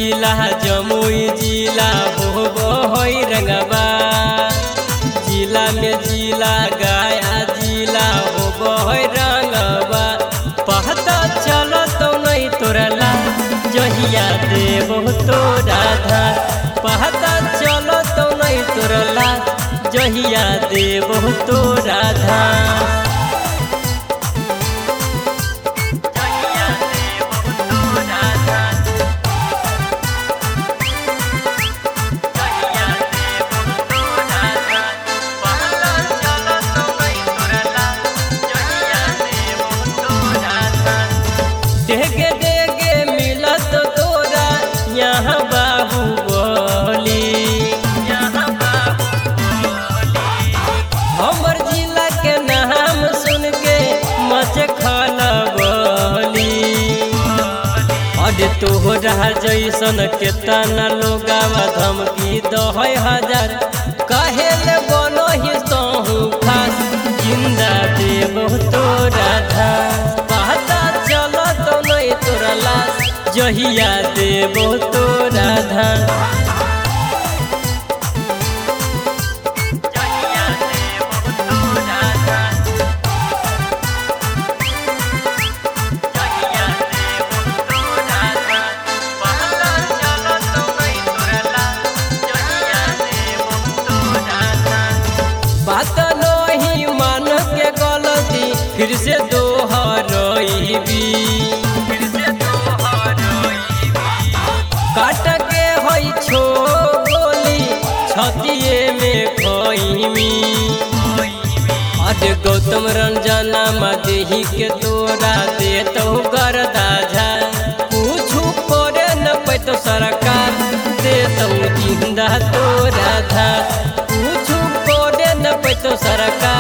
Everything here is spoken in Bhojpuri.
जिला जमुई जिला हो बहई रंगबा जिला में जिला गया जिला हो बहई रंगबा पता चलो तो नहीं तोरला जहिया देबो तोरा धान पता चलो तो नहीं तोरला जहिया देबो तोरा धान देगे देगे मिलत तोरा यहाँ बाहुबली हमर जिला के नाम सुन के मचे खलबली अरे तोहरा जैसन केतना लोगावा धमकी दहै हजार कहेले बनो ही सहू खास जिंदा देबो तोरा धान जहिया देबो तोरा धान बात नहीं मान के गलती फिर से दोहरइबी काट के होई छो गोली छतिए में खोइमी अरे गौतम रंजना मदेही के तोरा दे तो गर्दा झा कुछु करे न पैतो सरकार दे तो जिंदा तोरा था कुछु करे न पैतो सरकार